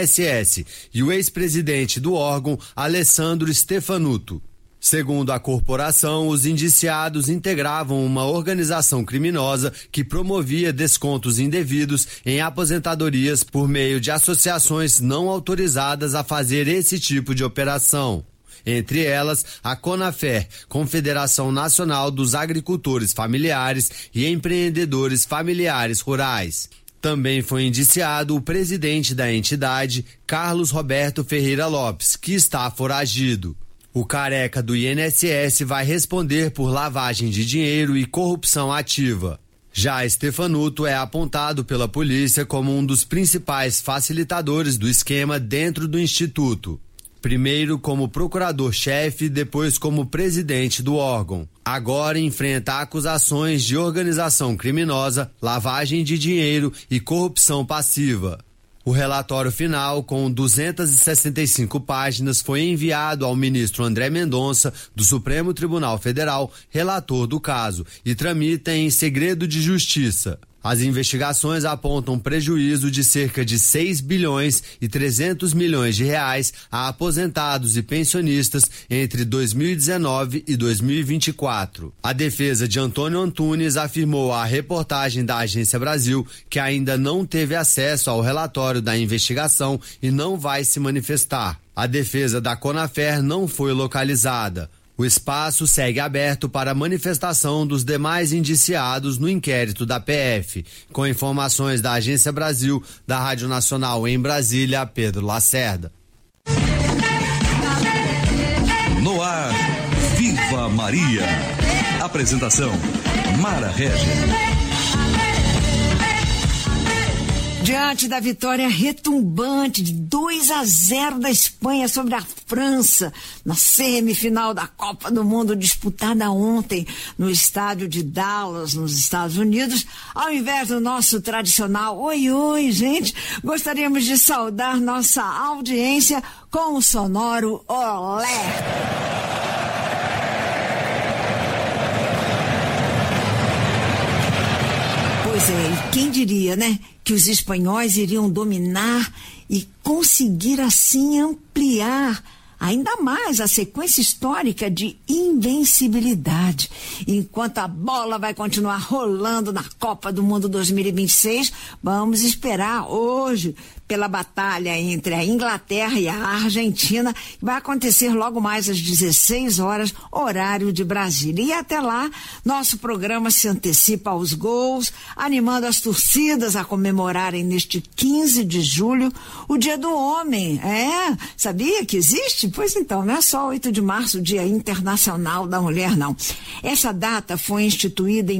INSS e o ex-presidente do órgão, Alessandro Stefanuto. Segundo a corporação, os indiciados integravam uma organização criminosa que promovia descontos indevidos em aposentadorias por meio de associações não autorizadas a fazer esse tipo de operação. Entre elas, a CONAFER, Confederação Nacional dos Agricultores Familiares e Empreendedores Familiares Rurais. Também foi indiciado o presidente da entidade, Carlos Roberto Ferreira Lopes, que está foragido. O careca do INSS vai responder por lavagem de dinheiro e corrupção ativa. Já Stefanuto é apontado pela polícia como um dos principais facilitadores do esquema dentro do Instituto. Primeiro como procurador-chefe, depois como presidente do órgão. Agora enfrenta acusações de organização criminosa, lavagem de dinheiro e corrupção passiva. O relatório final, com 265 páginas, foi enviado ao ministro André Mendonça, do Supremo Tribunal Federal, relator do caso, e tramita em segredo de justiça. As investigações apontam prejuízo de cerca de 6 bilhões e 300 milhões de reais a aposentados e pensionistas entre 2019 e 2024. A defesa de Antônio Antunes afirmou à reportagem da Agência Brasil que ainda não teve acesso ao relatório da investigação e não vai se manifestar. A defesa da CONAFER não foi localizada. O espaço segue aberto para a manifestação dos demais indiciados no inquérito da PF. Com informações da Agência Brasil, da Rádio Nacional em Brasília, Pedro Lacerda. No ar, Viva Maria. Apresentação, Mara Regis. Diante da vitória retumbante de 2-0 da Espanha sobre a França, na semifinal da Copa do Mundo disputada ontem no estádio de Dallas, nos Estados Unidos, ao invés do nosso tradicional oi, oi, gente, gostaríamos de saudar nossa audiência com o sonoro olé. Pois é, e quem diria, né, que os espanhóis iriam dominar e conseguir assim ampliar ainda mais a sequência histórica de invencibilidade. Enquanto a bola vai continuar rolando na Copa do Mundo 2026, vamos esperar hoje pela batalha entre a Inglaterra e a Argentina, que vai acontecer logo mais às 16 horas, horário de Brasília. E até lá, nosso programa se antecipa aos gols, animando as torcidas a comemorarem neste 15 de julho o Dia do Homem. Sabia que existe? Pois então, não é só 8 de março, o Dia Internacional da Mulher, não. Essa data foi instituída em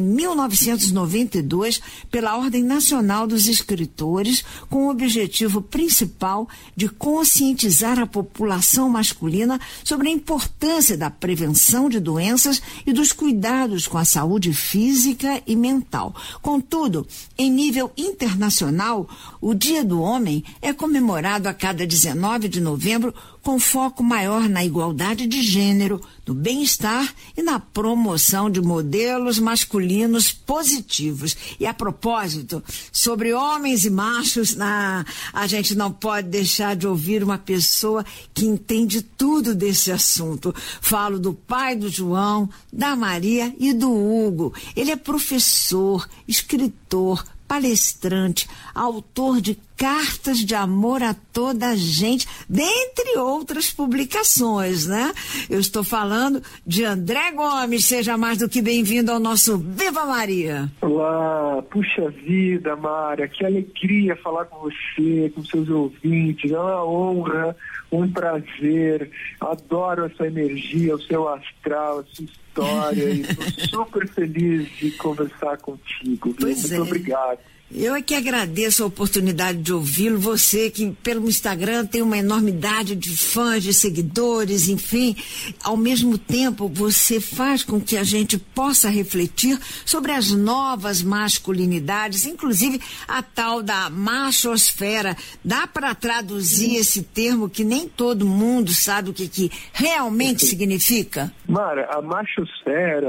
1992 pela Ordem Nacional dos Escritores, com o objetivo principal de conscientizar a população masculina sobre a importância da prevenção de doenças e dos cuidados com a saúde física e mental. Contudo, em nível internacional, o Dia do Homem é comemorado a cada 19 de novembro com foco maior na igualdade de gênero, no bem-estar e na promoção de modelos masculinos positivos. E a propósito, sobre homens e machos, a gente não pode deixar de ouvir uma pessoa que entende tudo desse assunto. Falo do pai do João, da Maria e do Hugo. Ele é professor, escritor, palestrante, autor de Cartas de Amor a Toda a Gente, dentre outras publicações, né? Eu estou falando de André Gomes. Seja mais do que bem-vindo ao nosso Viva Maria. Olá, puxa vida, Mária, que alegria falar com você, com seus ouvintes, é uma honra, um prazer, adoro essa energia, o seu astral, a sua história, e estou super feliz de conversar contigo. Muito obrigado. Eu é que agradeço a oportunidade de ouvi-lo, você que pelo Instagram tem uma enormidade de fãs, de seguidores, enfim, ao mesmo tempo você faz com que a gente possa refletir sobre as novas masculinidades, inclusive a tal da machosfera. Dá para traduzir esse termo que nem todo mundo sabe o que realmente significa? Mara, a machosfera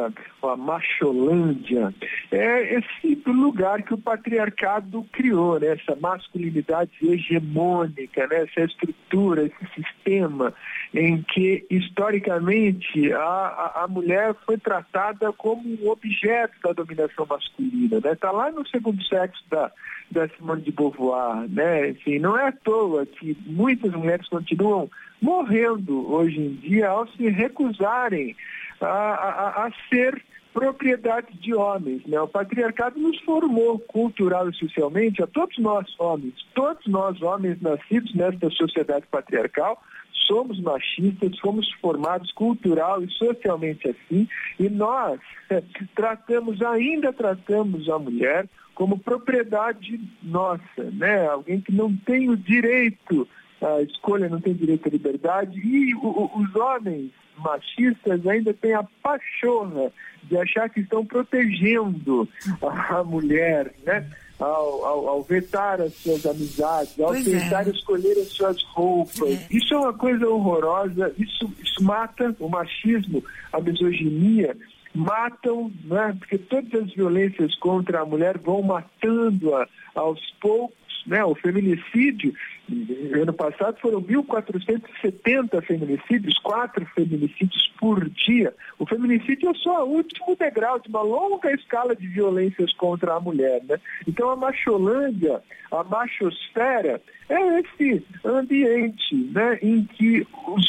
a Macholândia, é esse lugar que o patriarcado criou, né? Essa masculinidade hegemônica, né? Essa estrutura, esse sistema em que, historicamente, a mulher foi tratada como um objeto da dominação masculina, né? Está lá no Segundo Sexo da Simone de Beauvoir, né? Enfim, não é à toa que muitas mulheres continuam morrendo hoje em dia ao se recusarem a ser propriedade de homens, né? O patriarcado nos formou cultural e socialmente a todos nós homens nascidos nesta sociedade patriarcal, somos machistas, fomos formados cultural e socialmente assim, e nós ainda tratamos a mulher como propriedade nossa, né? Alguém que não tem o direito à escolha, não tem direito à liberdade, e os homens machistas ainda têm a pachorra de achar que estão protegendo a mulher, né? Ao vetar as suas amizades, ao tentar escolher as suas roupas. Isso é uma coisa horrorosa, isso mata o machismo, a misoginia, matam, né? Porque todas as violências contra a mulher vão matando-a aos poucos, né? O feminicídio, ano passado foram 1.470 feminicídios, 4 feminicídios por dia. O feminicídio é só o último degrau de uma longa escala de violências contra a mulher, né? Então a Macholândia, a machosfera, é esse ambiente, né, em que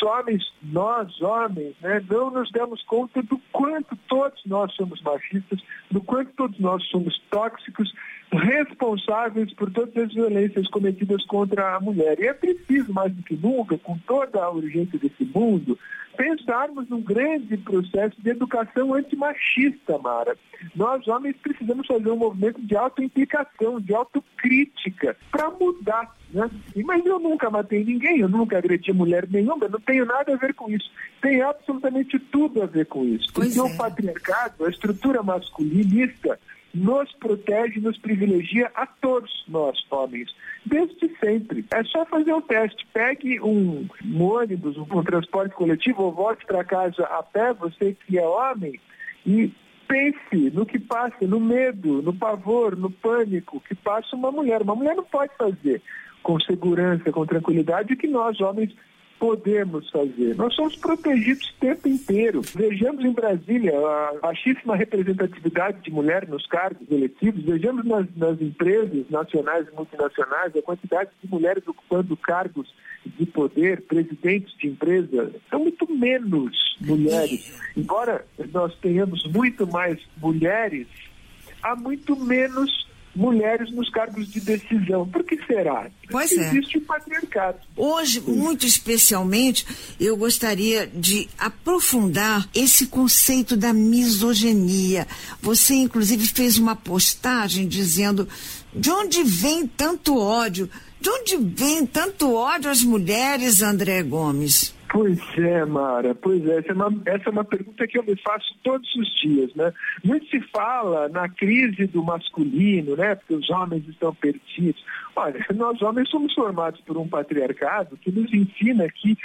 nós homens, né, não nos damos conta do quanto todos nós somos machistas, do quanto todos nós somos tóxicos, responsáveis por todas as violências cometidas contra a mulher. E é preciso, mais do que nunca, com toda a urgência desse mundo, pensarmos num grande processo de educação antimachista, Mara. Nós, homens, precisamos fazer um movimento de autoimplicação, de autocrítica, para mudar, né? Mas eu nunca matei ninguém, eu nunca agredi mulher nenhuma, não tenho nada a ver com isso. Tem absolutamente tudo a ver com isso. Porque o patriarcado, a estrutura masculinista, nos protege, nos privilegia a todos nós, homens, desde sempre. É só fazer um teste. Pegue um ônibus, um transporte coletivo, ou volte para casa a pé, você que é homem, e pense no que passa, no medo, no pavor, no pânico que passa uma mulher. Uma mulher não pode fazer com segurança, com tranquilidade, o que nós, homens, podemos fazer. Nós somos protegidos o tempo inteiro. Vejamos em Brasília a baixíssima representatividade de mulher nos cargos eletivos. Vejamos nas empresas nacionais e multinacionais a quantidade de mulheres ocupando cargos de poder, presidentes de empresa. São muito menos mulheres. Embora nós tenhamos muito mais mulheres, há muito menos mulheres nos cargos de decisão. Por que será? Porque existe o patriarcado. Hoje, muito especialmente, eu gostaria de aprofundar esse conceito da misoginia. Você, inclusive, fez uma postagem dizendo de onde vem tanto ódio? De onde vem tanto ódio às mulheres, André Gomes? Pois é, Mara, pois é. Essa é uma pergunta que eu me faço todos os dias, né? Muito se fala na crise do masculino, né? Porque os homens estão perdidos. Olha, nós homens somos formados por um patriarcado que nos ensina que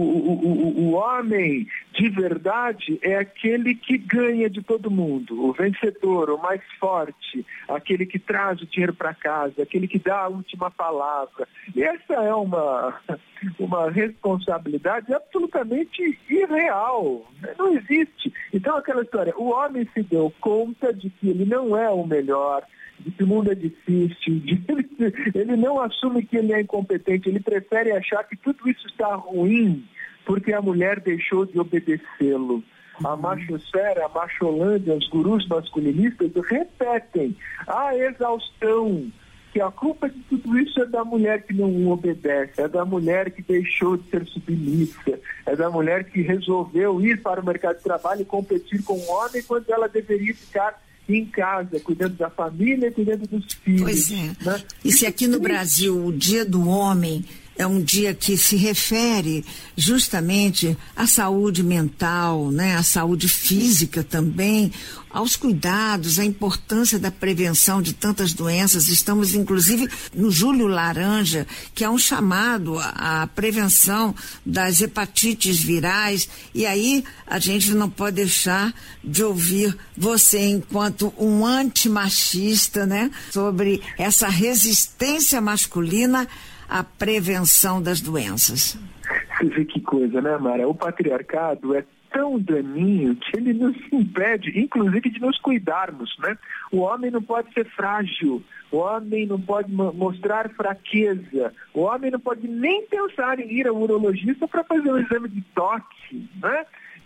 o homem de verdade é aquele que ganha de todo mundo, o vencedor, o mais forte, aquele que traz o dinheiro para casa, aquele que dá a última palavra. E essa é uma responsabilidade absolutamente irreal, né? Não existe. Então aquela história, o homem se deu conta de que ele não é o melhor, de que o mundo é difícil, ele não assume que ele é incompetente, ele prefere achar que tudo isso está ruim porque a mulher deixou de obedecê-lo. A machosfera, a macholândia, os gurus masculinistas repetem a exaustão que a culpa de tudo isso é da mulher que não obedece, é da mulher que deixou de ser submissa, é da mulher que resolveu ir para o mercado de trabalho e competir com o homem quando ela deveria ficar em casa, cuidando da família e cuidando dos filhos. Pois é. Né? E se aqui no Brasil o Dia do Homem é um dia que se refere justamente à saúde mental, né? À saúde física também, aos cuidados, à importância da prevenção de tantas doenças. Estamos, inclusive, no Julho Laranja, que é um chamado à prevenção das hepatites virais. E aí a gente não pode deixar de ouvir você, enquanto um antimachista, né? Sobre essa resistência masculina à prevenção das doenças. Você vê que coisa, né, Mara? O patriarcado é tão daninho que ele nos impede, inclusive, de nos cuidarmos, né? O homem não pode ser frágil, o homem não pode mostrar fraqueza, o homem não pode nem pensar em ir ao urologista para fazer um exame de toque, né?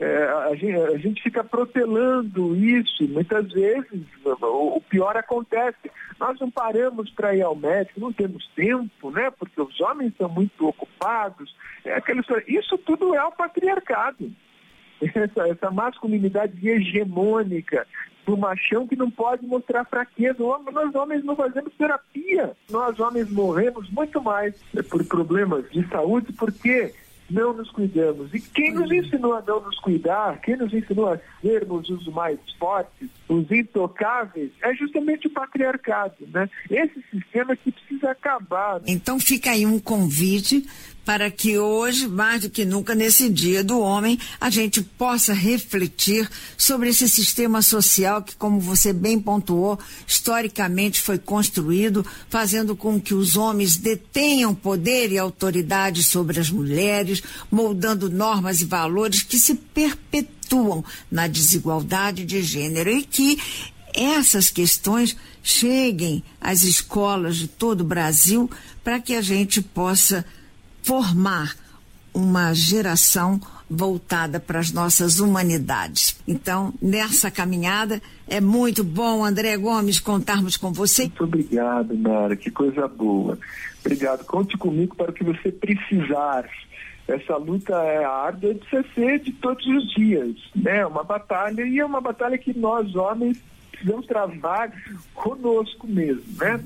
A gente fica protelando isso, muitas vezes o pior acontece. Nós não paramos para ir ao médico, não temos tempo, né? Porque os homens são muito ocupados. Isso tudo é o patriarcado. Essa masculinidade hegemônica do machão que não pode mostrar fraqueza. Nós homens não fazemos terapia. Nós homens morremos muito mais por problemas de saúde porque não nos cuidamos. E quem nos ensinou a não nos cuidar, quem nos ensinou a sermos os mais fortes, os intocáveis, é justamente o patriarcado, né? Esse sistema que precisa acabar. Então fica aí um convite para que hoje, mais do que nunca, nesse Dia do Homem, a gente possa refletir sobre esse sistema social que, como você bem pontuou, historicamente foi construído, fazendo com que os homens detenham poder e autoridade sobre as mulheres, moldando normas e valores que se perpetuam na desigualdade de gênero e que essas questões cheguem às escolas de todo o Brasil para que a gente possa formar uma geração voltada para as nossas humanidades. Então, nessa caminhada, é muito bom, André Gomes, contarmos com você. Muito obrigado, Mara, que coisa boa. Obrigado, conte comigo para o que você precisar. Essa luta é árdua de ser de todos os dias, né? É uma batalha, e é uma batalha que nós, homens, precisamos travar conosco mesmo, né?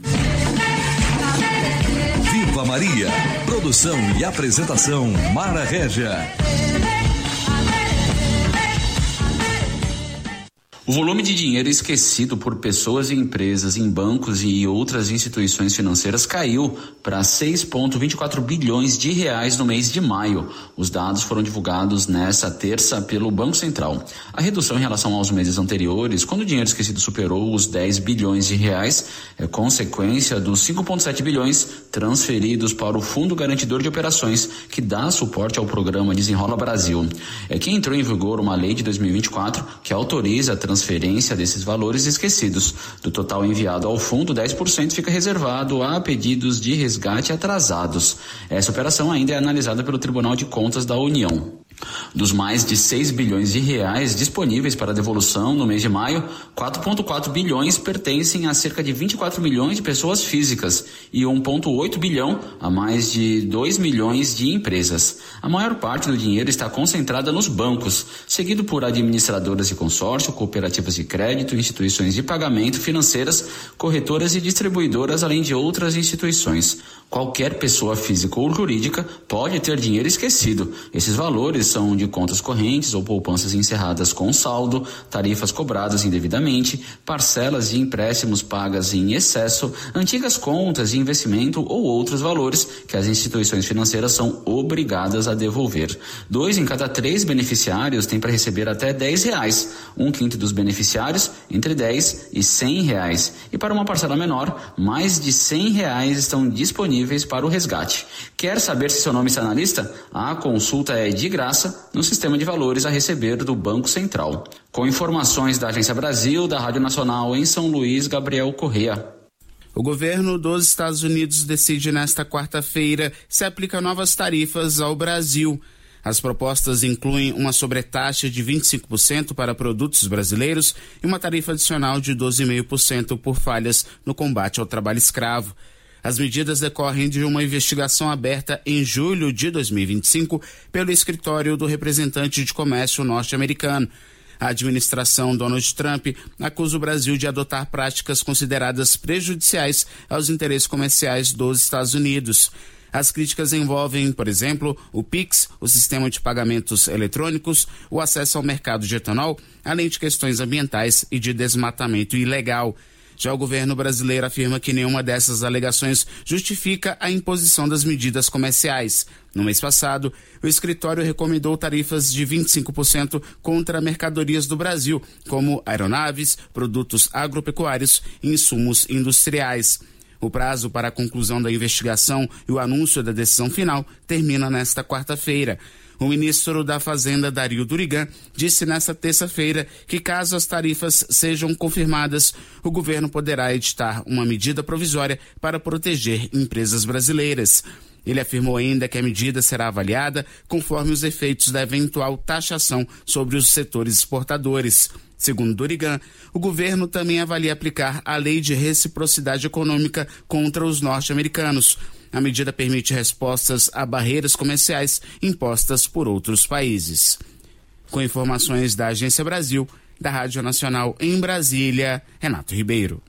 Viva Maria. Produção e apresentação Mara Régia. O volume de dinheiro esquecido por pessoas e empresas em bancos e outras instituições financeiras caiu para 6,24 bilhões de reais no mês de maio. Os dados foram divulgados nesta terça pelo Banco Central. A redução em relação aos meses anteriores, quando o dinheiro esquecido superou os 10 bilhões de reais, é consequência dos 5,7 bilhões transferidos para o Fundo Garantidor de Operações, que dá suporte ao programa Desenrola Brasil. É que entrou em vigor uma lei de 2024 que autoriza a transferência desses valores esquecidos. Do total enviado ao fundo, 10% fica reservado a pedidos de resgate atrasados. Essa operação ainda é analisada pelo Tribunal de Contas da União. Dos mais de 6 bilhões de reais disponíveis para devolução no mês de maio, 4,4 bilhões pertencem a cerca de 24 milhões de pessoas físicas e 1,8 bilhão a mais de 2 milhões de empresas. A maior parte do dinheiro está concentrada nos bancos, seguido por administradoras de consórcio, cooperativas de crédito, instituições de pagamento, financeiras, corretoras e distribuidoras, além de outras instituições. Qualquer pessoa física ou jurídica pode ter dinheiro esquecido. Esses valores são de contas correntes ou poupanças encerradas com saldo, tarifas cobradas indevidamente, parcelas de empréstimos pagas em excesso, antigas contas de investimento ou outros valores que as instituições financeiras são obrigadas a devolver. 2 em cada 3 beneficiários têm para receber até R$10. 1/5 dos beneficiários entre R$10 e R$100. E para uma parcela menor, mais de R$100 estão disponíveis para o resgate. Quer saber se seu nome está na lista? A consulta é de graça no sistema de valores a receber do Banco Central. Com informações da Agência Brasil, da Rádio Nacional em São Luís, Gabriel Correa. O governo dos Estados Unidos decide nesta quarta-feira se aplica novas tarifas ao Brasil. As propostas incluem uma sobretaxa de 25% para produtos brasileiros e uma tarifa adicional de 12,5% por falhas no combate ao trabalho escravo. As medidas decorrem de uma investigação aberta em julho de 2025 pelo escritório do representante de comércio norte-americano. A administração Donald Trump acusa o Brasil de adotar práticas consideradas prejudiciais aos interesses comerciais dos Estados Unidos. As críticas envolvem, por exemplo, o PIX, o sistema de pagamentos eletrônicos, o acesso ao mercado de etanol, além de questões ambientais e de desmatamento ilegal. Já o governo brasileiro afirma que nenhuma dessas alegações justifica a imposição das medidas comerciais. No mês passado, o escritório recomendou tarifas de 25% contra mercadorias do Brasil, como aeronaves, produtos agropecuários e insumos industriais. O prazo para a conclusão da investigação e o anúncio da decisão final termina nesta quarta-feira. O ministro da Fazenda, Dario Durigan, disse nesta terça-feira que, caso as tarifas sejam confirmadas, o governo poderá editar uma medida provisória para proteger empresas brasileiras. Ele afirmou ainda que a medida será avaliada conforme os efeitos da eventual taxação sobre os setores exportadores. Segundo Durigan, o governo também avalia aplicar a lei de reciprocidade econômica contra os norte-americanos. A medida permite respostas a barreiras comerciais impostas por outros países. Com informações da Agência Brasil, da Rádio Nacional em Brasília, Renato Ribeiro.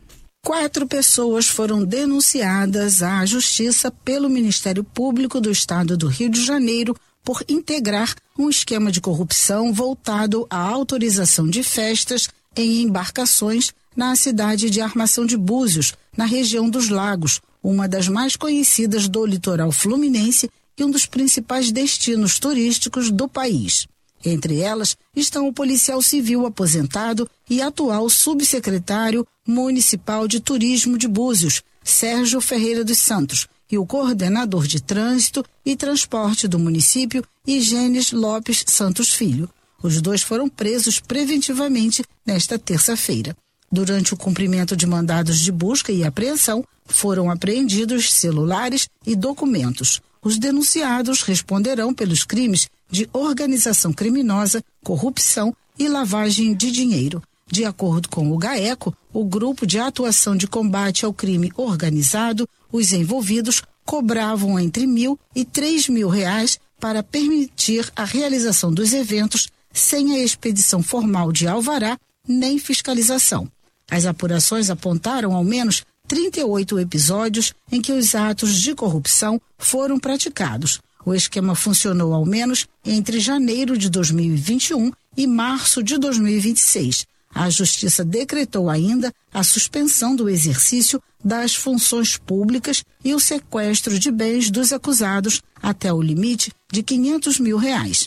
4 pessoas foram denunciadas à Justiça pelo Ministério Público do Estado do Rio de Janeiro por integrar um esquema de corrupção voltado à autorização de festas em embarcações na cidade de Armação de Búzios, na região dos Lagos, uma das mais conhecidas do litoral fluminense e um dos principais destinos turísticos do país. Entre elas estão o policial civil aposentado e atual subsecretário municipal de turismo de Búzios, Sérgio Ferreira dos Santos, e o coordenador de trânsito e transporte do município, Igênis Lopes Santos Filho. Os 2 foram presos preventivamente nesta terça-feira. Durante o cumprimento de mandados de busca e apreensão, foram apreendidos celulares e documentos. Os denunciados responderão pelos crimes de organização criminosa, corrupção e lavagem de dinheiro. De acordo com o GAECO, o Grupo de Atuação de Combate ao Crime Organizado, os envolvidos cobravam entre R$1.000 e R$3.000 para permitir a realização dos eventos sem a expedição formal de alvará nem fiscalização. As apurações apontaram ao menos 38 episódios em que os atos de corrupção foram praticados. O esquema funcionou ao menos entre janeiro de 2021 e março de 2026. A Justiça decretou ainda a suspensão do exercício das funções públicas e o sequestro de bens dos acusados até o limite de R$500 mil.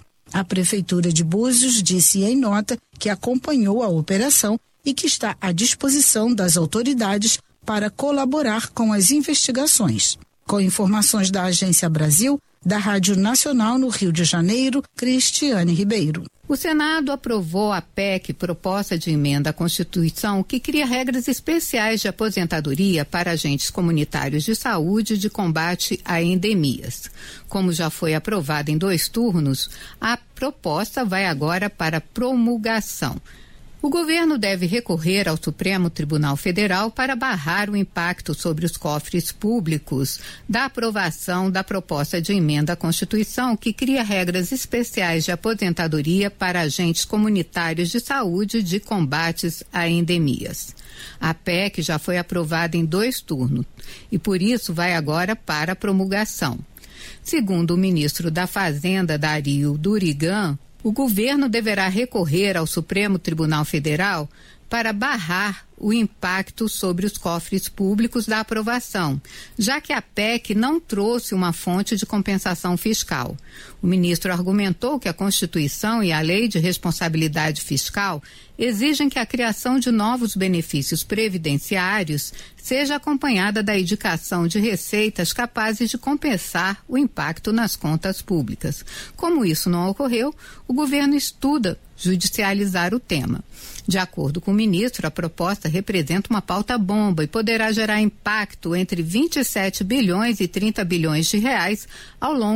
A Prefeitura de Búzios disse em nota que acompanhou a operação e que está à disposição das autoridades para colaborar com as investigações. Com informações da Agência Brasil, da Rádio Nacional no Rio de Janeiro, Cristiane Ribeiro. O Senado aprovou a PEC, proposta de emenda à Constituição, que cria regras especiais de aposentadoria para agentes comunitários de saúde e de combate a endemias. Como já foi aprovada em 2 turnos, a proposta vai agora para promulgação. O governo deve recorrer ao Supremo Tribunal Federal para barrar o impacto sobre os cofres públicos da aprovação da proposta de emenda à Constituição que cria regras especiais de aposentadoria para agentes comunitários de saúde de combates a endemias. A PEC já foi aprovada em 2 turnos e por isso vai agora para promulgação. Segundo o ministro da Fazenda, Dario Durigan, o governo deverá recorrer ao Supremo Tribunal Federal para barrar o impacto sobre os cofres públicos da aprovação, já que a PEC não trouxe uma fonte de compensação fiscal. O ministro argumentou que a Constituição e a Lei de Responsabilidade Fiscal exigem que a criação de novos benefícios previdenciários seja acompanhada da indicação de receitas capazes de compensar o impacto nas contas públicas. Como isso não ocorreu, o governo estuda judicializar o tema. De acordo com o ministro, a proposta representa uma pauta-bomba e poderá gerar impacto entre 27 bilhões e 30 bilhões de reais ao longo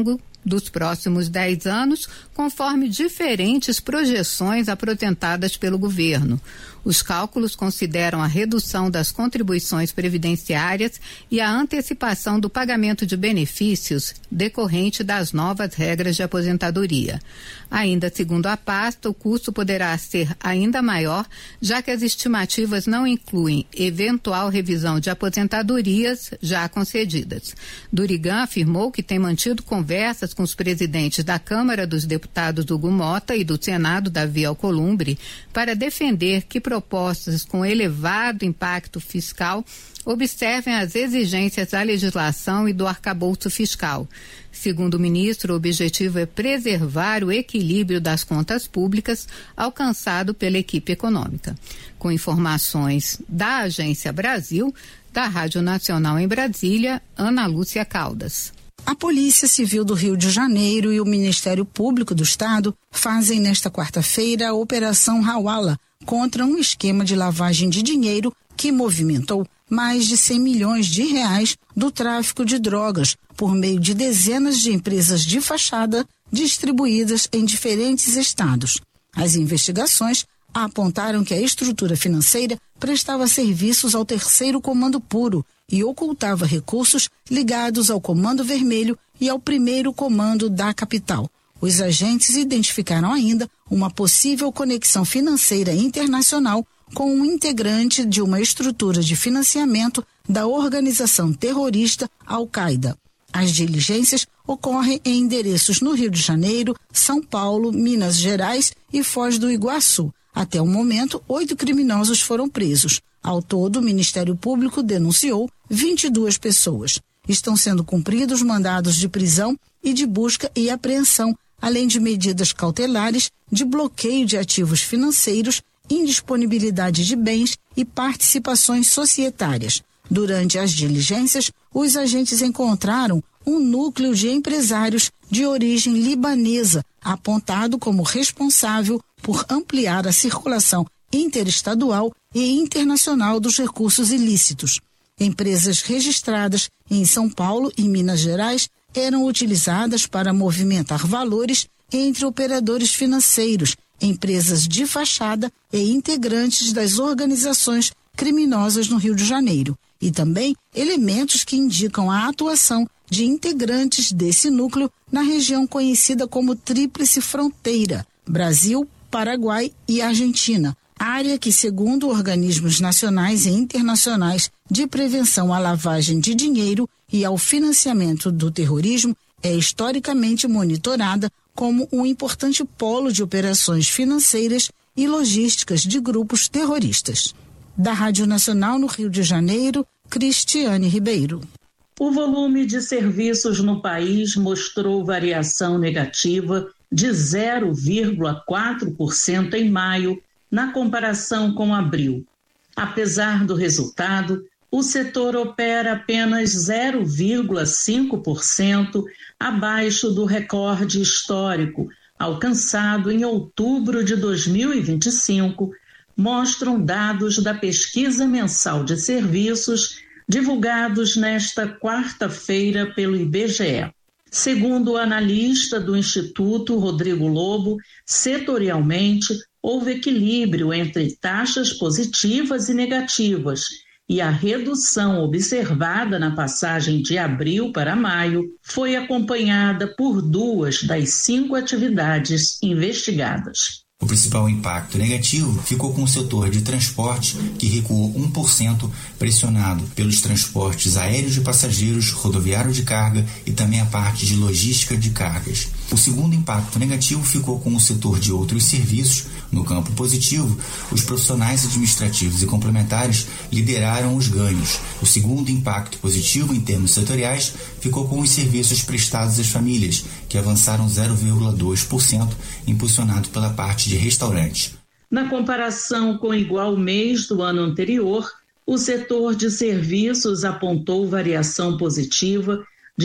dos próximos 10 anos, conforme diferentes projeções apresentadas pelo governo. Os cálculos consideram a redução das contribuições previdenciárias e a antecipação do pagamento de benefícios decorrente das novas regras de aposentadoria. Ainda segundo a pasta, o custo poderá ser ainda maior, já que as estimativas não incluem eventual revisão de aposentadorias já concedidas. Durigan afirmou que tem mantido conversas com os presidentes da Câmara dos Deputados Hugo Mota e do Senado Davi Alcolumbre para defender que propostas com elevado impacto fiscal observem as exigências da legislação e do arcabouço fiscal. Segundo o ministro, o objetivo é preservar o equilíbrio das contas públicas alcançado pela equipe econômica. Com informações da Agência Brasil, da Rádio Nacional em Brasília, Ana Lúcia Caldas. A Polícia Civil do Rio de Janeiro e o Ministério Público do Estado fazem nesta quarta-feira a Operação Hawala contra um esquema de lavagem de dinheiro que movimentou mais de 100 milhões de reais do tráfico de drogas por meio de dezenas de empresas de fachada distribuídas em diferentes estados. As investigações apontaram que a estrutura financeira prestava serviços ao Terceiro Comando Puro e ocultava recursos ligados ao Comando Vermelho e ao Primeiro Comando da capital. Os agentes identificaram ainda uma possível conexão financeira internacional com um integrante de uma estrutura de financiamento da organização terrorista Al-Qaeda. As diligências ocorrem em endereços no Rio de Janeiro, São Paulo, Minas Gerais e Foz do Iguaçu. Até o momento, 8 criminosos foram presos. Ao todo, o Ministério Público denunciou 22 pessoas. Estão sendo cumpridos mandados de prisão e de busca e apreensão, além de medidas cautelares de bloqueio de ativos financeiros, indisponibilidade de bens e participações societárias. Durante as diligências, os agentes encontraram um núcleo de empresários de origem libanesa, apontado como responsável por ampliar a circulação interestadual e internacional dos recursos ilícitos. Empresas registradas em São Paulo e Minas Gerais eram utilizadas para movimentar valores entre operadores financeiros, empresas de fachada e integrantes das organizações criminosas no Rio de Janeiro, e também elementos que indicam a atuação de integrantes desse núcleo na região conhecida como Tríplice Fronteira, Brasil, Paraguai e Argentina, área que, segundo organismos nacionais e internacionais de prevenção à lavagem de dinheiro e ao financiamento do terrorismo, é historicamente monitorada como um importante polo de operações financeiras e logísticas de grupos terroristas. Da Rádio Nacional no Rio de Janeiro, Cristiane Ribeiro. O volume de serviços no país mostrou variação negativa de 0,4% em maio, na comparação com abril. Apesar do resultado, o setor opera apenas 0,5% abaixo do recorde histórico, alcançado em outubro de 2025, mostram dados da pesquisa mensal de serviços divulgados nesta quarta-feira pelo IBGE. Segundo o analista do Instituto, Rodrigo Lobo, setorialmente, houve equilíbrio entre taxas positivas e negativas, e a redução observada na passagem de abril para maio foi acompanhada por 2 das 5 atividades investigadas. O principal impacto negativo ficou com o setor de transporte, que recuou 1%, pressionado pelos transportes aéreos de passageiros, rodoviário de carga e também a parte de logística de cargas. O segundo impacto negativo ficou com o setor de outros serviços. No campo positivo, os profissionais administrativos e complementares lideraram os ganhos. O segundo impacto positivo em termos setoriais ficou com os serviços prestados às famílias, que avançaram 0,2%, impulsionado pela parte de restaurantes. Na comparação com o igual mês do ano anterior, o setor de serviços apontou variação positiva de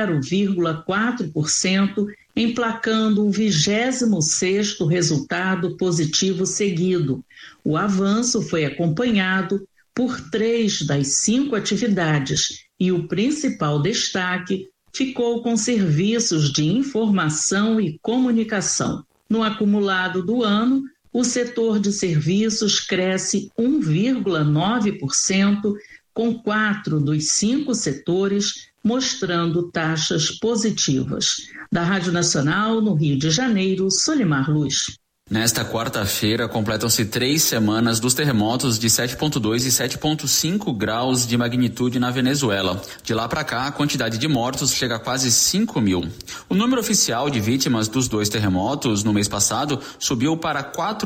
0,4%, emplacando o 26º resultado positivo seguido. O avanço foi acompanhado por 3 das 5 atividades e o principal destaque ficou com serviços de informação e comunicação. No acumulado do ano, o setor de serviços cresce 1,9%, com 4 dos 5 setores mostrando taxas positivas. Da Rádio Nacional, no Rio de Janeiro, Solimar Luz. Nesta quarta-feira, completam-se 3 semanas dos terremotos de 7,2 e 7,5 graus de magnitude na Venezuela. De lá para cá, a quantidade de mortos chega a quase 5 mil. O número oficial de vítimas dos 2 terremotos no mês passado subiu para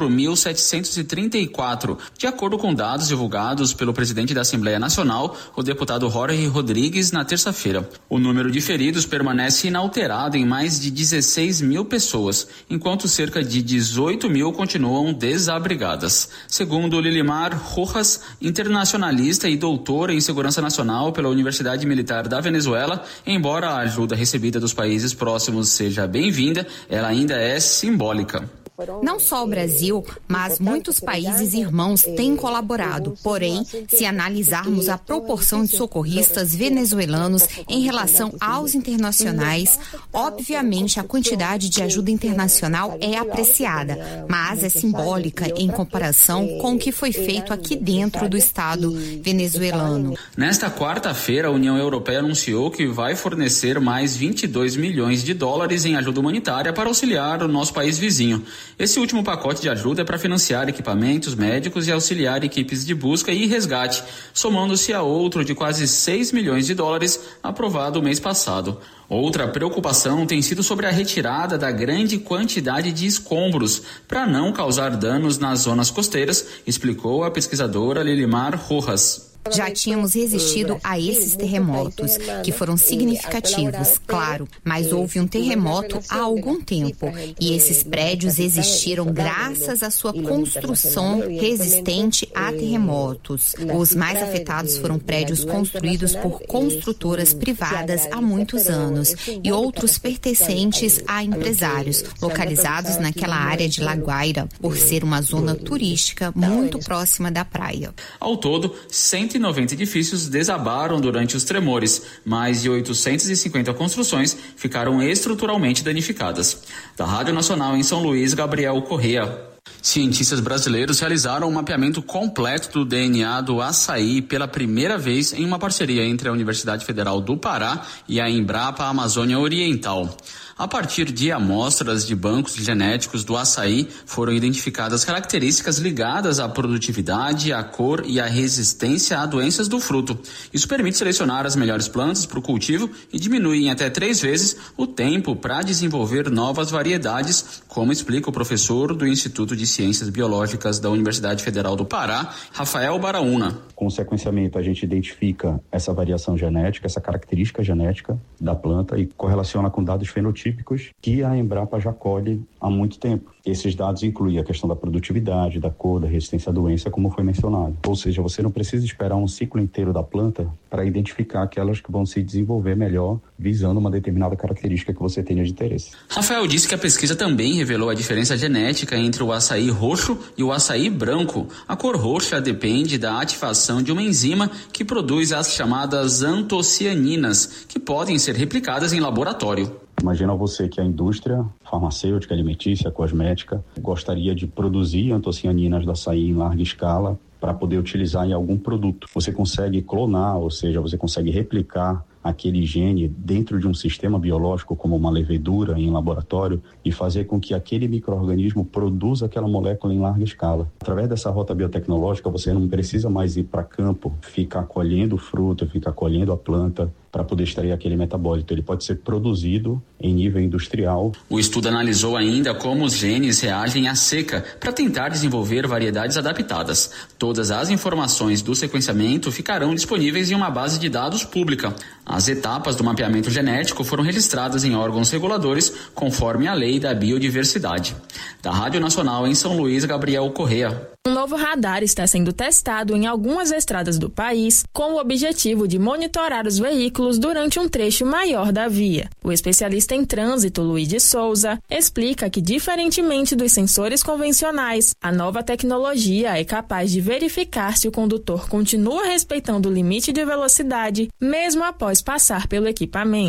4.734, de acordo com dados divulgados pelo presidente da Assembleia Nacional, o deputado Jorge Rodrigues, na terça-feira. O número de feridos permanece inalterado em mais de 16 mil pessoas, enquanto cerca de 18 mil continuam desabrigadas. Segundo Lilimar Rojas, internacionalista e doutora em segurança nacional pela Universidade Militar da Venezuela, embora a ajuda recebida dos países próximos seja bem-vinda, ela ainda é simbólica. Não só o Brasil, mas muitos países irmãos têm colaborado. Porém, se analisarmos a proporção de socorristas venezuelanos em relação aos internacionais, obviamente a quantidade de ajuda internacional é apreciada, mas é simbólica em comparação com o que foi feito aqui dentro do Estado venezuelano. Nesta quarta-feira, a União Europeia anunciou que vai fornecer mais 22 milhões de dólares em ajuda humanitária para auxiliar o nosso país vizinho. Esse último pacote de ajuda é para financiar equipamentos médicos e auxiliar equipes de busca e resgate, somando-se a outro de quase 6 milhões de dólares aprovado o mês passado. Outra preocupação tem sido sobre a retirada da grande quantidade de escombros para não causar danos nas zonas costeiras, explicou a pesquisadora Lilimar Rojas. Já tínhamos resistido a esses terremotos, que foram significativos, claro, mas houve um terremoto há algum tempo e esses prédios existiram graças à sua construção resistente a terremotos. Os mais afetados foram prédios construídos por construtoras privadas há muitos anos e outros pertencentes a empresários, localizados naquela área de La Guaira, por ser uma zona turística muito próxima da praia. Ao todo, 190 edifícios desabaram durante os tremores. Mais de 850 construções ficaram estruturalmente danificadas. Da Rádio Nacional em São Luís, Gabriel Correa. Cientistas brasileiros realizaram um mapeamento completo do DNA do açaí pela primeira vez em uma parceria entre a Universidade Federal do Pará e a Embrapa Amazônia Oriental. A partir de amostras de bancos genéticos do açaí, foram identificadas características ligadas à produtividade, à cor e à resistência a doenças do fruto. Isso permite selecionar as melhores plantas para o cultivo e diminui em até 3 vezes o tempo para desenvolver novas variedades, como explica o professor do Instituto de Ciências Biológicas da Universidade Federal do Pará, Rafael Baraúna. Com o sequenciamento, a gente identifica essa variação genética, essa característica genética da planta e correlaciona com dados fenotípicos que a Embrapa já colhe há muito tempo. Esses dados incluem a questão da produtividade, da cor, da resistência à doença, como foi mencionado. Ou seja, você não precisa esperar um ciclo inteiro da planta para identificar aquelas que vão se desenvolver melhor, visando uma determinada característica que você tenha de interesse. Rafael disse que a pesquisa também revelou a diferença genética entre o açaí roxo e o açaí branco. A cor roxa depende da ativação de uma enzima que produz as chamadas antocianinas, que podem ser replicadas em laboratório. Imagina você que a indústria farmacêutica, alimentícia, cosmética gostaria de produzir antocianinas do açaí em larga escala para poder utilizar em algum produto. Você consegue clonar, ou seja, você consegue replicar aquele gene dentro de um sistema biológico, como uma levedura em laboratório, e fazer com que aquele micro-organismo produza aquela molécula em larga escala. Através dessa rota biotecnológica, você não precisa mais ir para campo, ficar colhendo o fruto, ficar colhendo a planta, para poder extrair aquele metabólito. Ele pode ser produzido em nível industrial. O estudo analisou ainda como os genes reagem à seca para tentar desenvolver variedades adaptadas. Todas as informações do sequenciamento ficarão disponíveis em uma base de dados pública. As etapas do mapeamento genético foram registradas em órgãos reguladores conforme a Lei da Biodiversidade. Da Rádio Nacional em São Luís, Gabriel Correa. Um novo radar está sendo testado em algumas estradas do país com o objetivo de monitorar os veículos durante um trecho maior da via. O especialista em trânsito, Luiz de Souza, explica que, diferentemente dos sensores convencionais, a nova tecnologia é capaz de verificar se o condutor continua respeitando o limite de velocidade, mesmo após passar pelo equipamento.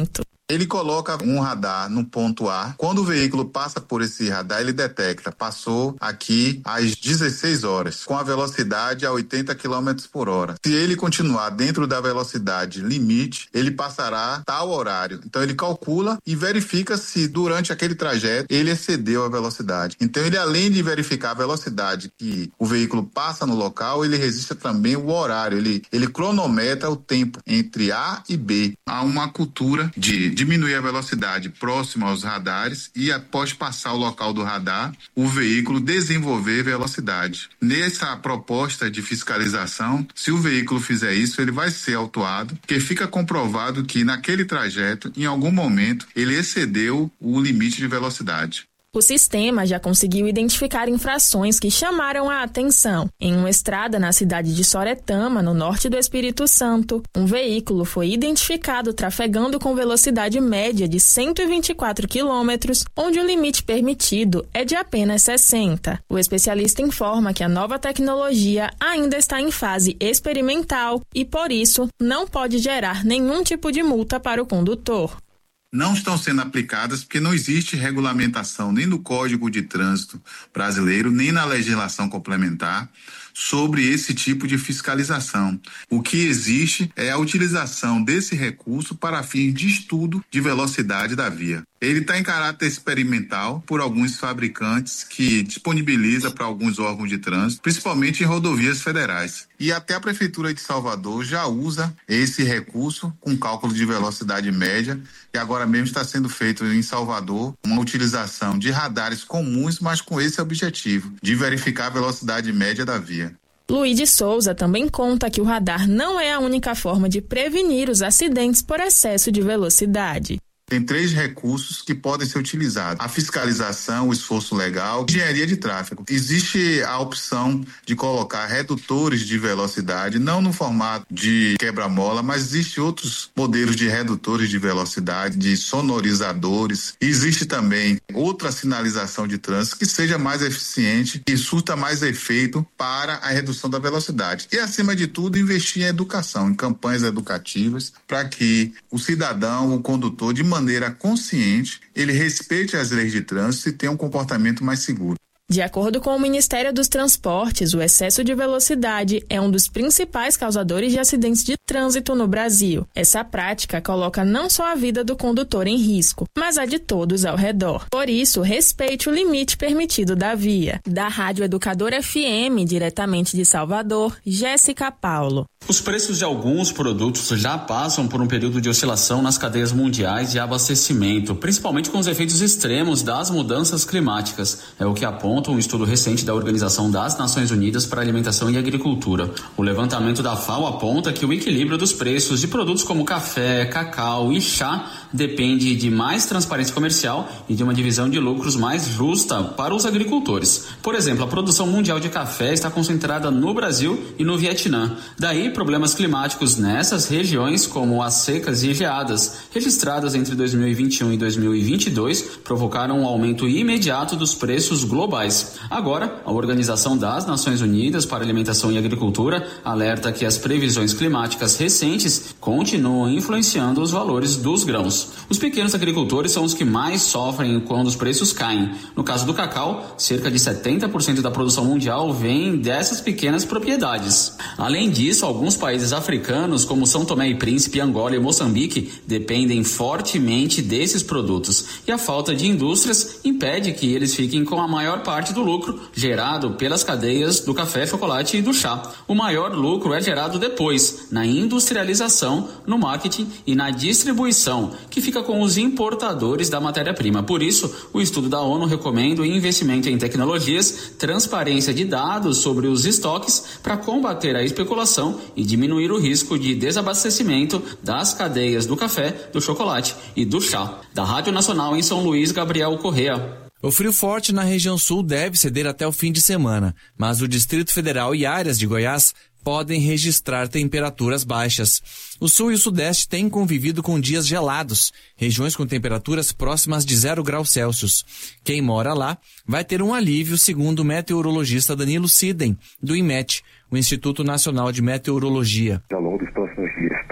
Ele coloca um radar no ponto A. Quando o veículo passa por esse radar, ele detecta, passou aqui às 16 horas, com a velocidade a 80 km por hora. Se ele continuar dentro da velocidade limite, ele passará tal horário. Então ele calcula e verifica se durante aquele trajeto ele excedeu a velocidade. Então ele, além de verificar a velocidade que o veículo passa no local, ele registra também o horário. Ele cronometra o tempo entre A e B. Há uma cultura de diminuir a velocidade próxima aos radares e, após passar o local do radar, o veículo desenvolver velocidade. Nessa proposta de fiscalização, se o veículo fizer isso, ele vai ser autuado, porque fica comprovado que naquele trajeto, em algum momento, ele excedeu o limite de velocidade. O sistema já conseguiu identificar infrações que chamaram a atenção. Em uma estrada na cidade de Soretama, no norte do Espírito Santo, um veículo foi identificado trafegando com velocidade média de 124 km, onde o limite permitido é de apenas 60. O especialista informa que a nova tecnologia ainda está em fase experimental e, por isso, não pode gerar nenhum tipo de multa para o condutor. Não estão sendo aplicadas porque não existe regulamentação nem no Código de Trânsito brasileiro, nem na legislação complementar sobre esse tipo de fiscalização. O que existe é a utilização desse recurso para fins de estudo de velocidade da via. Ele está em caráter experimental por alguns fabricantes que disponibiliza para alguns órgãos de trânsito, principalmente em rodovias federais. E até a Prefeitura de Salvador já usa esse recurso com cálculo de velocidade média, e agora mesmo está sendo feito em Salvador uma utilização de radares comuns, mas com esse objetivo, de verificar a velocidade média da via. Luiz de Souza também conta que o radar não é a única forma de prevenir os acidentes por excesso de velocidade. Tem 3 recursos que podem ser utilizados: a fiscalização, o esforço legal, engenharia de tráfego. Existe a opção de colocar redutores de velocidade, não no formato de quebra-mola, mas existe outros modelos de redutores de velocidade, de sonorizadores. Existe também outra sinalização de trânsito que seja mais eficiente e surta mais efeito para a redução da velocidade. E, acima de tudo, investir em educação, em campanhas educativas, para que o cidadão, o condutor, de maneira consciente, ele respeite as leis de trânsito e tenha um comportamento mais seguro. De acordo com o Ministério dos Transportes, o excesso de velocidade é um dos principais causadores de acidentes de trânsito no Brasil. Essa prática coloca não só a vida do condutor em risco, mas a de todos ao redor. Por isso, respeite o limite permitido da via. Da Rádio Educadora FM, diretamente de Salvador, Jéssica Paulo. Os preços de alguns produtos já passam por um período de oscilação nas cadeias mundiais de abastecimento, principalmente com os efeitos extremos das mudanças climáticas. É o que aponta um estudo recente da Organização das Nações Unidas para a Alimentação e Agricultura. O levantamento da FAO aponta que o equilíbrio dos preços de produtos como café, cacau e chá depende de mais transparência comercial e de uma divisão de lucros mais justa para os agricultores. Por exemplo, a produção mundial de café está concentrada no Brasil e no Vietnã. Daí, problemas climáticos nessas regiões, como as secas e geadas, registradas entre 2021 e 2022, provocaram um aumento imediato dos preços globais. Agora, a Organização das Nações Unidas para a Alimentação e Agricultura alerta que as previsões climáticas recentes continuam influenciando os valores dos grãos. Os pequenos agricultores são os que mais sofrem quando os preços caem. No caso do cacau, cerca de 70% da produção mundial vem dessas pequenas propriedades. Além disso, alguns países africanos, como São Tomé e Príncipe, Angola e Moçambique, dependem fortemente desses produtos. E a falta de indústrias impede que eles fiquem com a maior parte do lucro gerado pelas cadeias do café, chocolate e do chá. O maior lucro é gerado depois, na industrialização, no marketing e na distribuição, que fica com os importadores da matéria-prima. Por isso, o estudo da ONU recomenda o investimento em tecnologias, transparência de dados sobre os estoques para combater a especulação e diminuir o risco de desabastecimento das cadeias do café, do chocolate e do chá. Da Rádio Nacional em São Luís, Gabriel Correa. O frio forte na região sul deve ceder até o fim de semana, mas o Distrito Federal e áreas de Goiás podem registrar temperaturas baixas. O sul e o sudeste têm convivido com dias gelados, regiões com temperaturas próximas de 0 graus Celsius. Quem mora lá vai ter um alívio, segundo o meteorologista Danilo Siden, do IMET, o Instituto Nacional de Meteorologia. Ao longo dos próximos dias,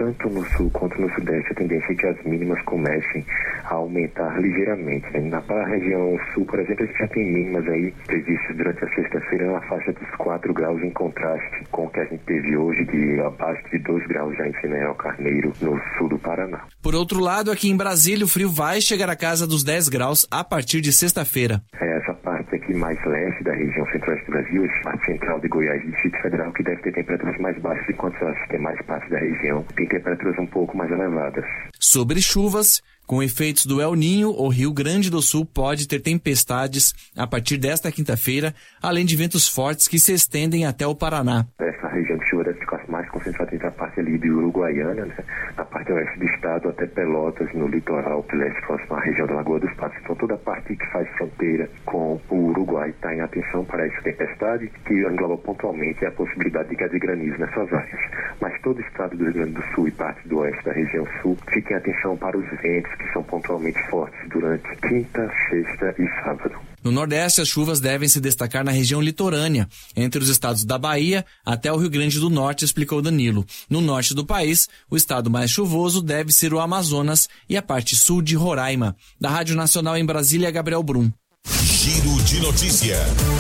tanto no sul quanto no sudeste, a tendência é que as mínimas comecem a aumentar ligeiramente, né? Na região sul, por exemplo, a gente já tem mínimas aí previstas durante a sexta-feira na faixa dos 4 graus, em contraste com o que a gente teve hoje, de abaixo de 2 graus já em General Carneiro, no sul do Paraná. Por outro lado, aqui em Brasília, o frio vai chegar à casa dos 10 graus a partir de sexta-feira. Essa parte aqui mais leste da região centro-oeste do Brasil, essa parte central de Goiás e Distrito Federal, que deve ter temperaturas mais baixas, enquanto as demais partes da região tem temperaturas um pouco mais elevadas. Sobre chuvas, com efeitos do El Ninho, o Rio Grande do Sul pode ter tempestades a partir desta quinta-feira, além de ventos fortes que se estendem até o Paraná. Essa região de chuva deve ficar mais concentrada entre a parte ali de Uruguaiana, né? Na parte oeste do estado até Pelotas, no litoral leste, próximo à região da Lagoa dos Patos. Então toda a parte que faz fronteira com o Uruguai está em atenção para essa tempestade, que engloba pontualmente a possibilidade de queda de granizo nessas áreas. Mas todo o estado do Rio Grande do Sul e parte do oeste da região sul, fiquem atenção para os ventos que são pontualmente fortes durante quinta, sexta e sábado. No Nordeste, as chuvas devem se destacar na região litorânea, entre os estados da Bahia até o Rio Grande do Norte, explicou Danilo. No norte do país, o estado mais chuvoso deve ser o Amazonas e a parte sul de Roraima. Da Rádio Nacional em Brasília, Gabriel Brum. Giro de notícia.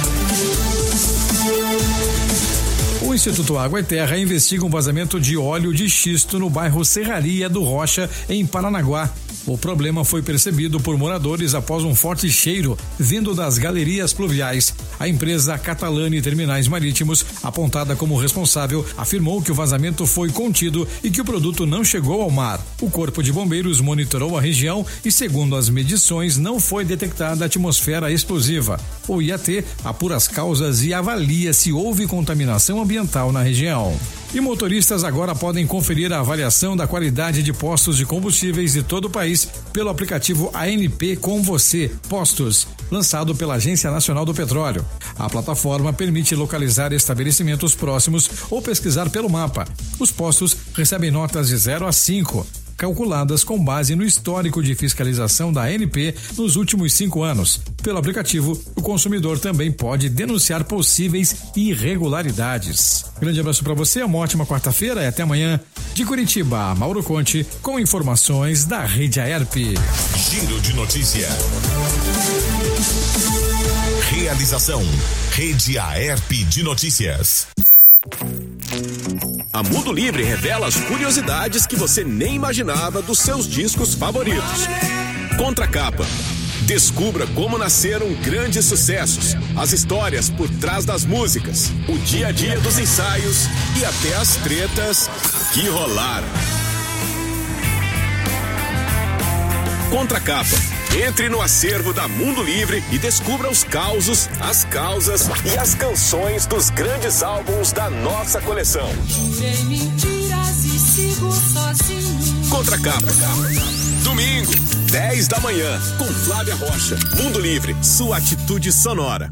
O Instituto Água e Terra investiga um vazamento de óleo de xisto no bairro Serraria do Rocha, em Paranaguá. O problema foi percebido por moradores após um forte cheiro vindo das galerias pluviais. A empresa Catalane Terminais Marítimos, apontada como responsável, afirmou que o vazamento foi contido e que o produto não chegou ao mar. O Corpo de Bombeiros monitorou a região e, segundo as medições, não foi detectada atmosfera explosiva. O IAT apura as causas e avalia se houve contaminação ambiental na região. E motoristas agora podem conferir a avaliação da qualidade de postos de combustíveis de todo o país pelo aplicativo ANP Com Você Postos, lançado pela Agência Nacional do Petróleo. A plataforma permite localizar estabelecimentos próximos ou pesquisar pelo mapa. Os postos recebem notas de 0 a 5, calculadas com base no histórico de fiscalização da ANP nos últimos 5 anos. Pelo aplicativo, o consumidor também pode denunciar possíveis irregularidades. Grande abraço para você, uma ótima quarta-feira e até amanhã. De Curitiba, Mauro Conte, com informações da Rede Aerp. Giro de notícia. Realização: Rede Aerp de Notícias. A Mundo Livre revela as curiosidades que você nem imaginava dos seus discos favoritos. Contracapa. Descubra como nasceram grandes sucessos, as histórias por trás das músicas, o dia a dia dos ensaios e até as tretas que rolaram. Contracapa. Entre no acervo da Mundo Livre e descubra os causos, as causas e as canções dos grandes álbuns da nossa coleção. Contracapa. Domingo, 10 da manhã, com Flávia Rocha. Mundo Livre, sua atitude sonora.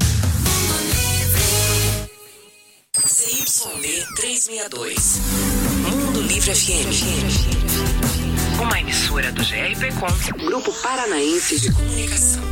CYD 362. Mundo Livre FM. Uma emissora do GRPcom, Grupo Paranaense de Comunicação.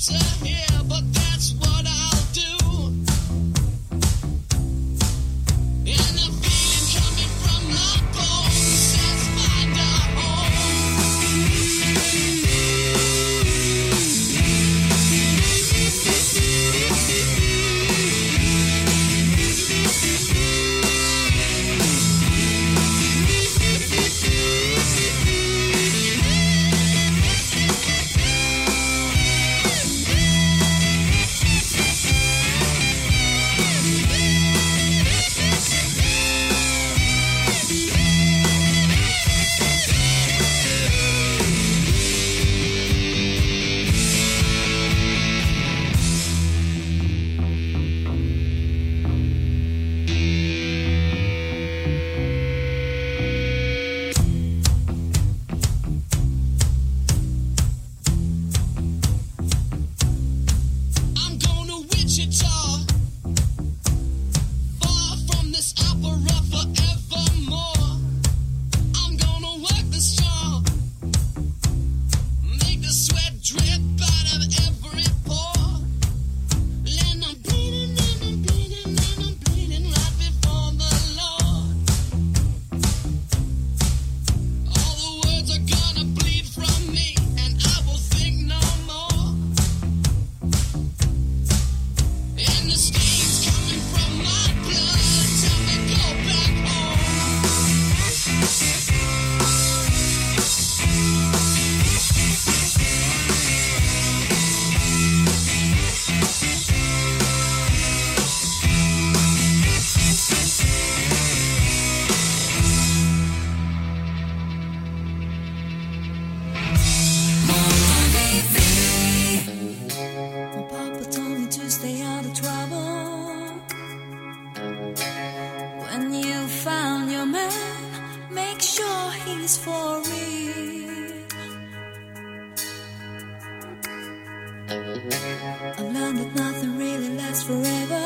I've learned that nothing really lasts forever.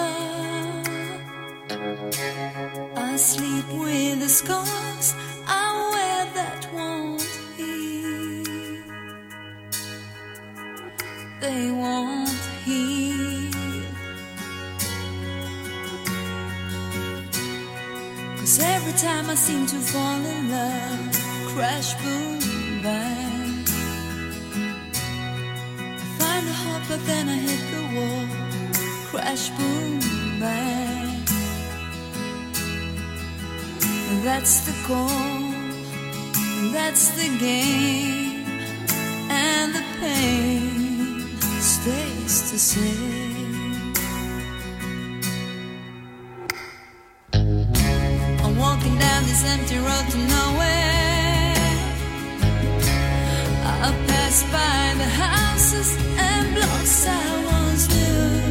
I sleep with the scars I wear that won't heal. They won't heal. 'Cause every time I seem to fall in love, crash, boom, bang, I find a hope but then I hit the wall, crash, boom, bang. That's the goal, that's the game, and the pain stays the same. I'm walking down this empty road to nowhere. I pass by the houses and blocks I once knew.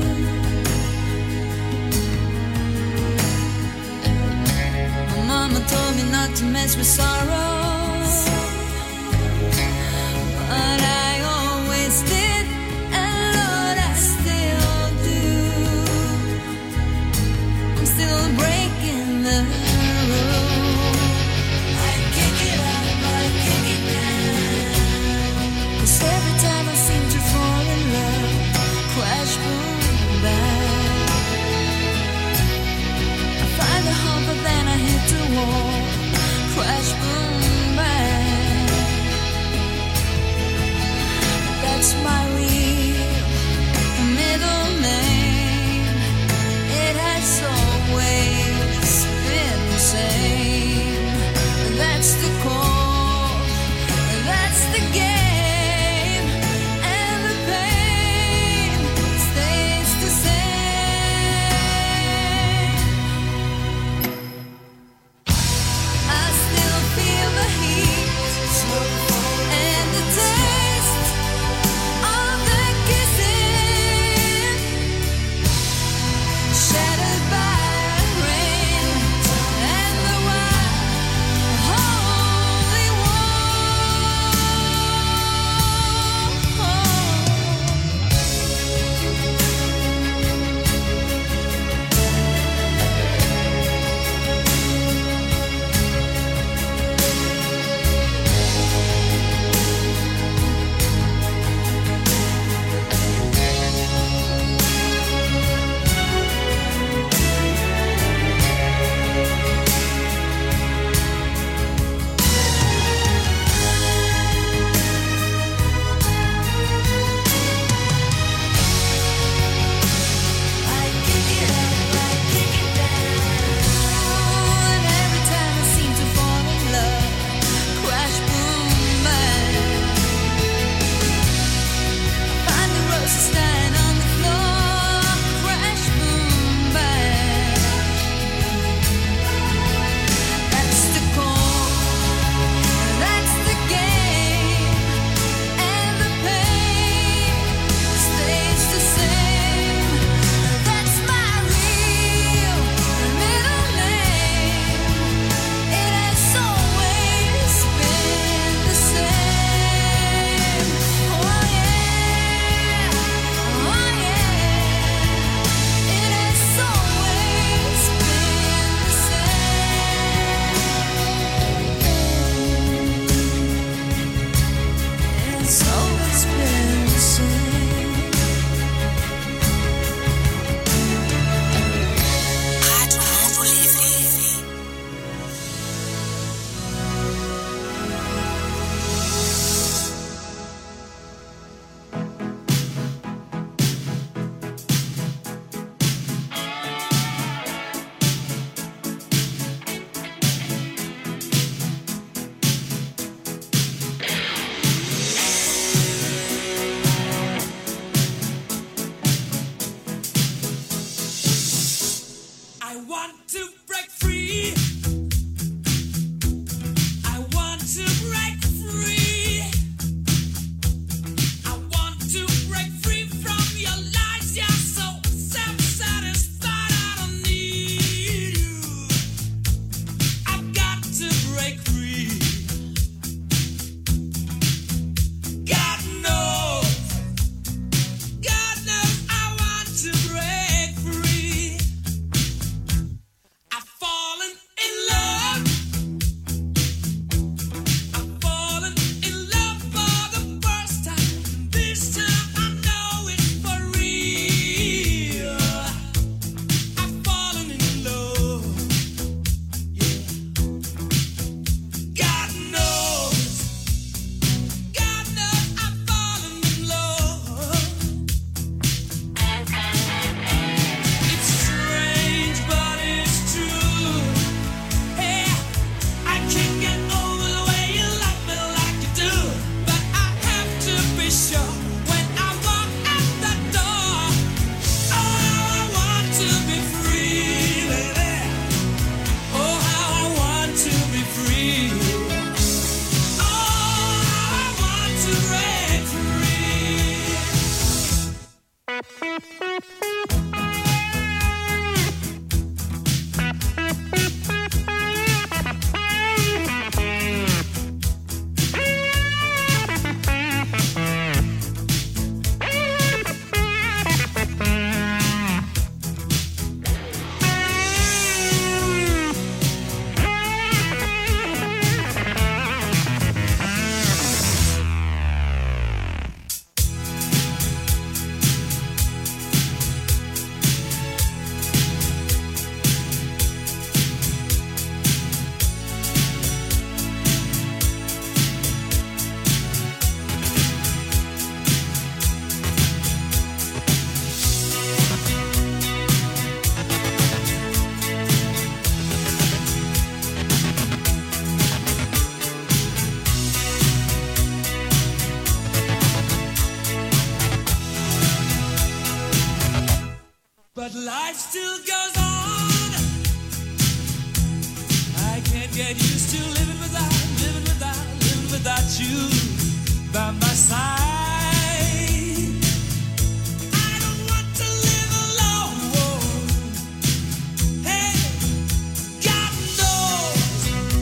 Mama told me not to mess with sorrow, but I always did, and Lord, I still do. I'm still breaking the rules. I kick it up, I kick it down. 'Cause every time I seem to fall in love, crash, boom, bang, I find a hope but then I hit the wall, crash, boom, It's always been the same. Rádio Mundo Livre. I want to break free. I want to break free. I want to break free from your lies. You're so self-satisfied. I don't need you. I've got to break free. God knows I want to break free. I've fallen in love. I've fallen in love for the first time. This time I know it's for real. I've fallen in love. Yeah. God knows I've fallen in love. It's strange, but it's true. Hey, I can't get over the way you love me like you do. But I have to be sure when I walk out the door. Oh, how I want to be free, baby. Oh, how I want to be free. Oh, how I want to break free. But life still goes on. I can't get used to living without you by my side. I don't want to live alone. Hey, God knows,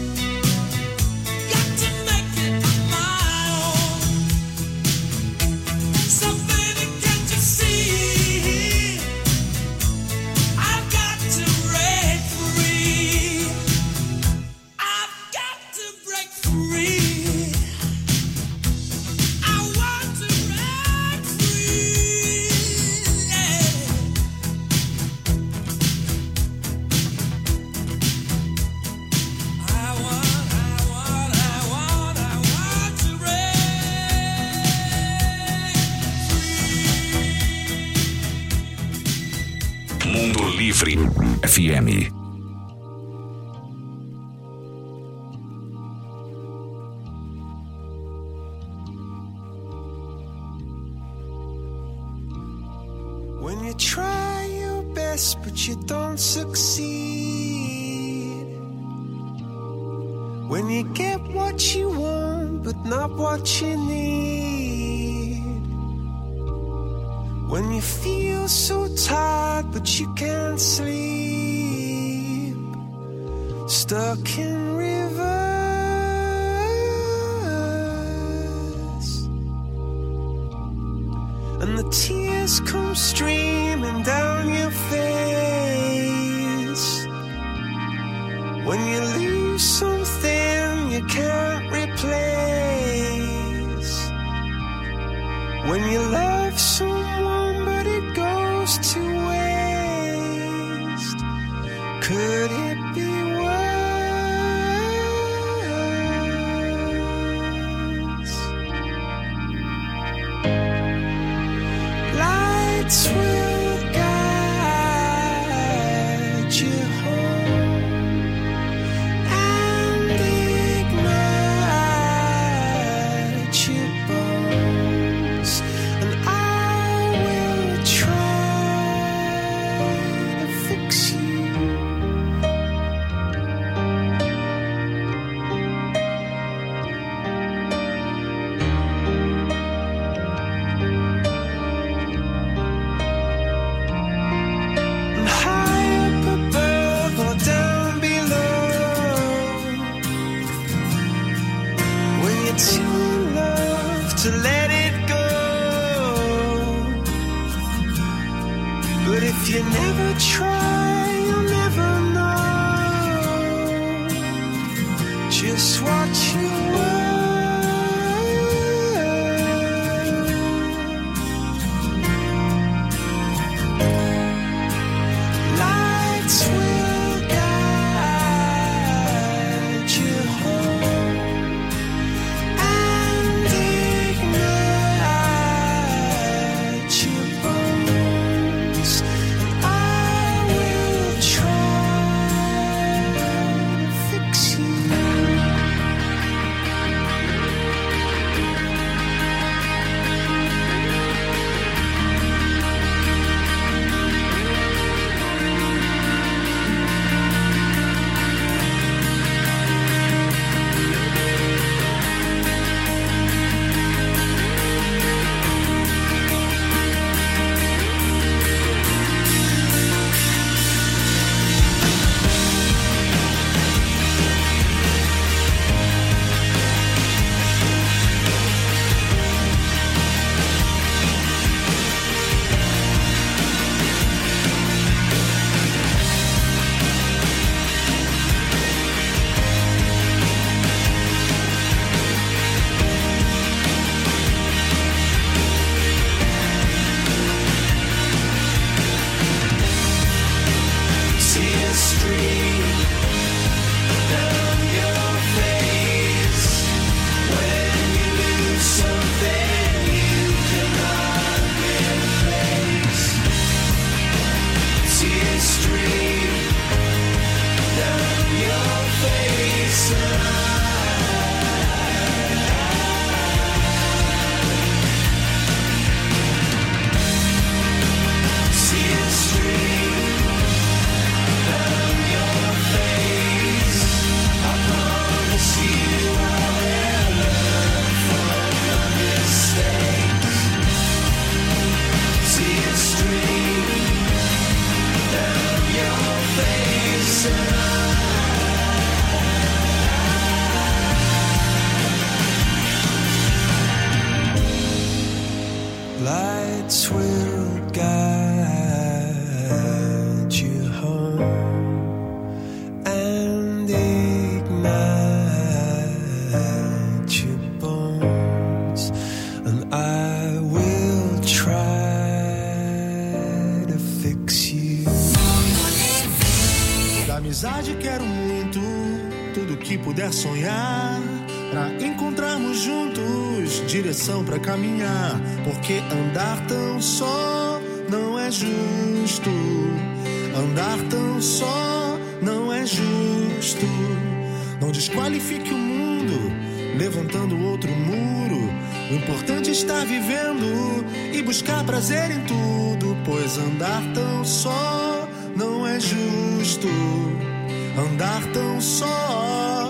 got to make it on my own. So baby, can't you see? I've got to break free. I've got to break free. I want to break free. Yeah. I want to break free. Mundo Livre FM. When you try your best but you don't succeed. When you get what you want but not what you need. When you feel so tired but you can't sleep. Stuck in reverse. And the tears come streaming down your face. When you lose something you can't replace. When you love someone but it goes to waste, could it be worse? Lights will guide you home and ignite your bones, and I will try to fix you. High up above or down below, when you're too in love to let it go. But if you never try, you'll never know just what you were. Lights will guide you home and ignite your bones, and I will try to fix you. Tears stream down your face when you lose something you cannot replace. Tears stream down your face, tears stream down your face. I promise you I'll learn from your mistakes. Tears stream down your face, lights will guide you home and ignite your bones, and I will try to fix you. Da amizade quero muito, tudo que puder sonhar, pra encontrarmos juntos direção pra caminhar, porque andar tão só não é justo. Andar tão só não é justo. Não desqualifique o mundo levantando outro muro. O importante é estar vivendo e buscar prazer em tudo, pois andar tão só não é justo. Andar tão só.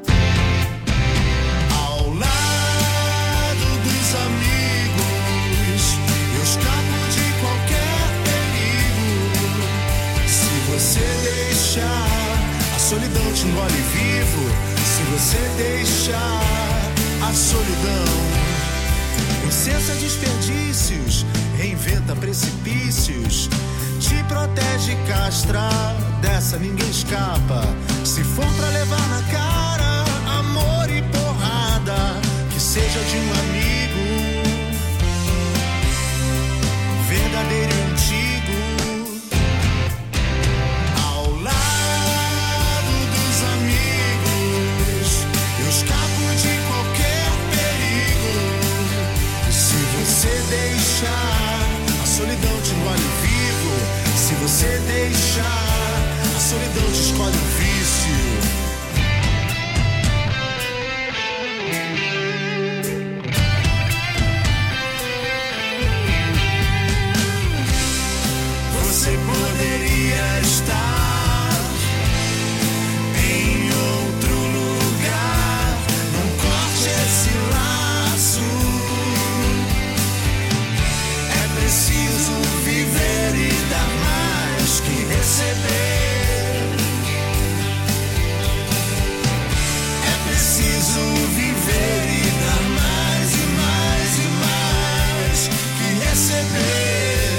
Ao lado dos amigos, eu escapo de qualquer perigo. Se você deixar a solidão te engole vivo, se você deixar a solidão, incensa desperdícios, reinventa precipícios, te protege e castra, dessa ninguém escapa. Se for pra levar na cara amor e porrada, que seja de um amigo. você deixar, a solidão te engole vivo. Se você deixar, a solidão te escolhe um vício. Você poderia estar em outro lugar. Não corte esse laço. É preciso viver e dar mais que receber. É preciso viver e dar mais e mais e mais que receber.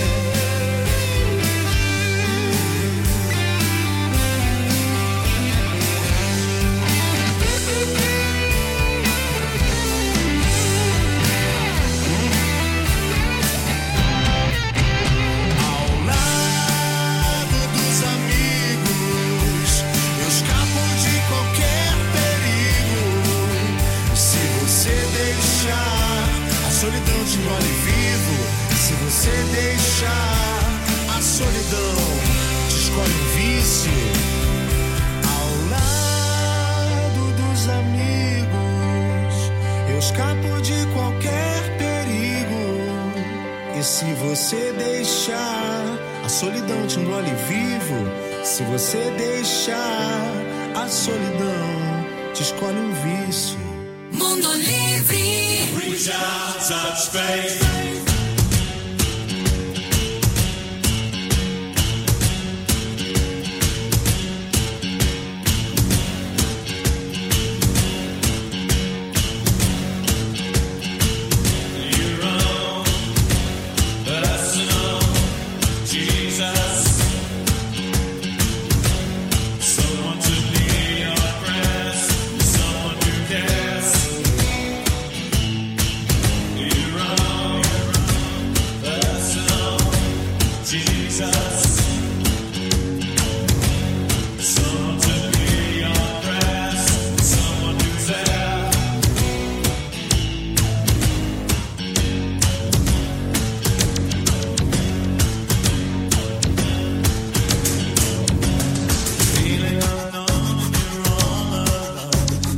A solidão te engole vivo. Se você deixar, a solidão te escolhe um vício. Ao lado dos amigos, eu escapo de qualquer perigo. E se você deixar, a solidão te engole vivo. Se você deixar, a solidão te escolhe um vício. Mundo Livre. Reach out, touch space.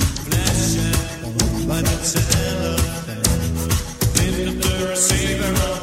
Like a telephone, lift up the receiver.